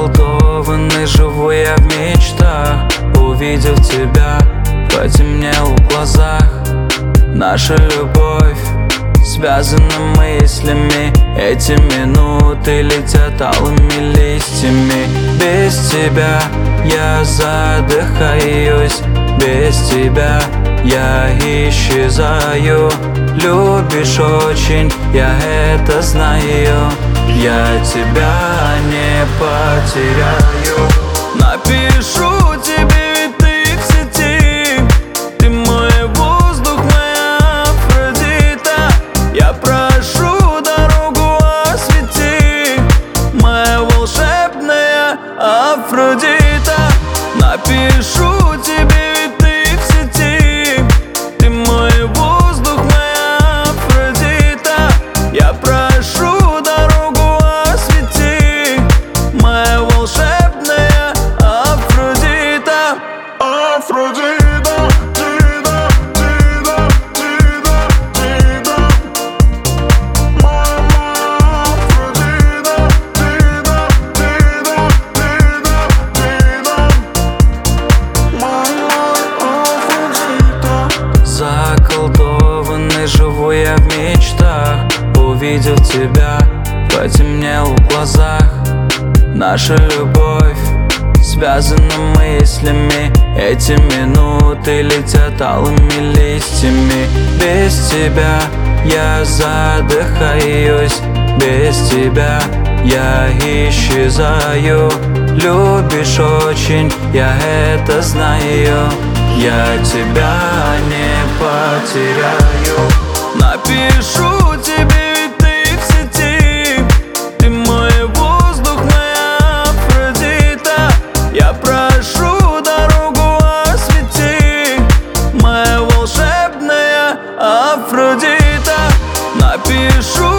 Заколдованный живу я в мечтах, увидев тебя, потемнел в глазах. Наша любовь связана мыслями, эти минуты летят алыми листьями. Без тебя я задыхаюсь, без тебя я исчезаю. Любишь очень, я это знаю, я тебя не потеряю. Напишу тебе, ведь ты в сети, ты мой воздух, моя Афродита. Я прошу, дорогу освети, моя волшебная Афродита. Напишу тебе, ведь ты в сети, ты мой воздух, моя Афродита. Я прошу, дорогу освети, моя волшебная Афродита. Афродита. Заколдованный живу я в мечтах, увидев тебя, потемнел в глазах. Наша любовь связана мыслями, эти минуты летят алыми листьями. Без тебя я задыхаюсь, без тебя я исчезаю. Любишь очень, я это знаю, я тебя не потеряю. Напишу тебе, ведь ты в сети, ты мой воздух, моя Афродита. Я прошу, дорогу освети, моя волшебная Афродита. Напишу